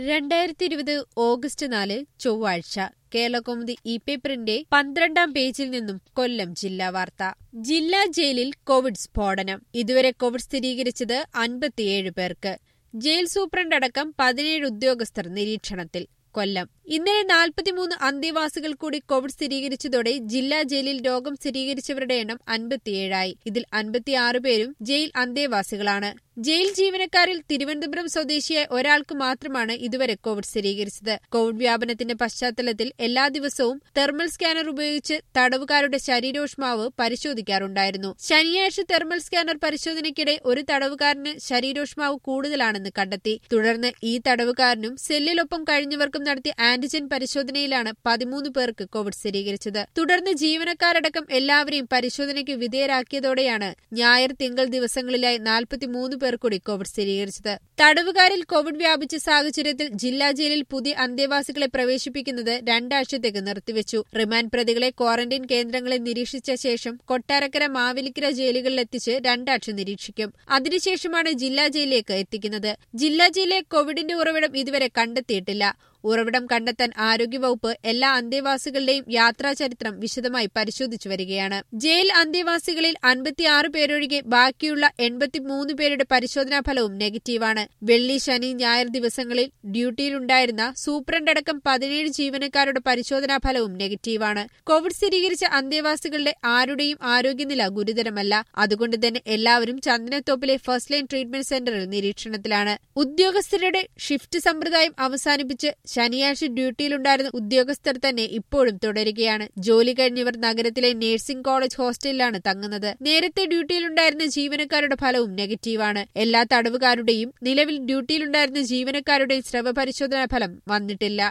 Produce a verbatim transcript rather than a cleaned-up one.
രണ്ടായിരത്തി ഇരുപത് ഓഗസ്റ്റ് നാല് ചൊവ്വാഴ്ച കേരളകൗമുദി ഇ പേപ്പറിന്റെ പന്ത്രണ്ടാം പേജിൽ നിന്നും കൊല്ലം ജില്ലാ വാർത്ത. ജില്ലാ ജയിലിൽ കോവിഡ് സ്ഫോടനം. ഇതുവരെ കോവിഡ് സ്ഥിരീകരിച്ചത് അൻപത്തിയേഴ് പേർക്ക്. ജയിൽ സൂപ്രണ്ടടക്കം പതിനേഴ് ഉദ്യോഗസ്ഥർ നിരീക്ഷണത്തിൽ. കൊല്ലം. ഇന്നലെ നാൽപ്പത്തിമൂന്ന് അന്തേവാസികൾ കൂടി കോവിഡ് സ്ഥിരീകരിച്ചതോടെ ജില്ലാ ജയിലിൽ രോഗം സ്ഥിരീകരിച്ചവരുടെ എണ്ണം അൻപത്തിയേഴായി. ഇതിൽ അൻപത്തിയാറ് പേരും ജയിൽ അന്തേവാസികളാണ്. ജയിൽ ജീവനക്കാരിൽ തിരുവനന്തപുരം സ്വദേശിയായ ഒരാൾക്ക് മാത്രമാണ് ഇതുവരെ കോവിഡ് സ്ഥിരീകരിച്ചത്. കോവിഡ് വ്യാപനത്തിന്റെ പശ്ചാത്തലത്തിൽ എല്ലാ ദിവസവും തെർമൽ സ്കാനർ ഉപയോഗിച്ച് തടവുകാരുടെ ശരീരോഷ്മാവ് പരിശോധിക്കാറുണ്ടായിരുന്നു. ശനിയാഴ്ച തെർമൽ സ്കാനർ പരിശോധനയ്ക്കിടെ ഒരു തടവുകാരന് ശരീരോഷ്മാവ് കൂടുതലാണെന്ന് കണ്ടെത്തി. തുടർന്ന് ഈ തടവുകാരനും സെല്ലിലൊപ്പം കഴിഞ്ഞവർക്കും നടത്തിയ ആന്റിജൻ പരിശോധനയിലാണ് പതിമൂന്ന് പേർക്ക് കോവിഡ് സ്ഥിരീകരിച്ചത്. തുടർന്ന് ജീവനക്കാരടക്കം എല്ലാവരെയും പരിശോധനയ്ക്ക് വിധേയരാക്കിയതോടെയാണ് ഞായർ തിങ്കൾ ദിവസങ്ങളിലായി നാൽപ്പത്തിമൂന്ന് പേർ കൂടി കോവിഡ് സ്ഥിരീകരിച്ചത്. തടവുകാരിൽ കോവിഡ് വ്യാപിച്ച സാഹചര്യത്തിൽ ജില്ലാ ജയിലിൽ പുതിയ അന്തേവാസികളെ പ്രവേശിപ്പിക്കുന്നത് രണ്ടാഴ്ചത്തേക്ക് നിർത്തിവെച്ചു. റിമാൻഡ് പ്രതികളെ ക്വാറന്റൈൻ കേന്ദ്രങ്ങളിൽ നിരീക്ഷിച്ച ശേഷം കൊട്ടാരക്കര, മാവേലിക്കര ജയിലുകളിലെത്തിച്ച് രണ്ടാഴ്ച നിരീക്ഷിക്കും. അതിനുശേഷമാണ് ജില്ലാ ജയിലിലേക്ക് എത്തിക്കുന്നത്. ജില്ലാ ജയിലിലെ കോവിഡിന്റെ ഉറവിടം ഇതുവരെ കണ്ടെത്തിയിട്ടില്ല. ഉറവിടം കണ്ടെത്താൻ ആരോഗ്യവകുപ്പ് എല്ലാ അന്തേവാസികളുടെയും യാത്രാചരിത്രം വിശദമായി പരിശോധിച്ചു വരികയാണ്. ജയിൽ അന്തേവാസികളിൽ അൻപത്തിയാറ് പേരൊഴികെ ബാക്കിയുള്ള എൺപത്തിമൂന്ന് പേരുടെ പരിശോധനാ ഫലവും നെഗറ്റീവാണ്. വെള്ളി, ശനി, ഞായർ ദിവസങ്ങളിൽ ഡ്യൂട്ടിയിലുണ്ടായിരുന്ന സൂപ്രണ്ടടക്കം പതിനേഴ് ജീവനക്കാരുടെ പരിശോധനാ ഫലവും നെഗറ്റീവാണ്. കോവിഡ് സ്ഥിരീകരിച്ച അന്തേവാസികളുടെ ആരുടെയും ആരോഗ്യനില ഗുരുതരമല്ല. അതുകൊണ്ട് തന്നെ എല്ലാവരും ചന്ദനത്തോപ്പിലെ ഫസ്റ്റ് ലൈൻ ട്രീറ്റ്മെന്റ് സെന്ററിൽ നിരീക്ഷണത്തിലാണ്. ഉദ്യോഗസ്ഥരുടെ ഷിഫ്റ്റ് സമ്പ്രദായം അവസാനിപ്പിച്ച് ശനിയാഴ്ച ഡ്യൂട്ടിയിലുണ്ടായിരുന്ന ഉദ്യോഗസ്ഥർ തന്നെ ഇപ്പോഴും തുടരുകയാണ്. ജോലി കഴിഞ്ഞവർ നഗരത്തിലെ നഴ്സിംഗ് കോളേജ് ഹോസ്റ്റലിലാണ് തങ്ങുന്നത്. നേരത്തെ ഡ്യൂട്ടിയിലുണ്ടായിരുന്ന ജീവനക്കാരുടെ ഫലവും നെഗറ്റീവാണ്. എല്ലാ തടവുകാരുടെയും നിലവിൽ ഡ്യൂട്ടിയിലുണ്ടായിരുന്ന ജീവനക്കാരുടെയും സ്രവ പരിശോധനാ ഫലം വന്നിട്ടില്ല.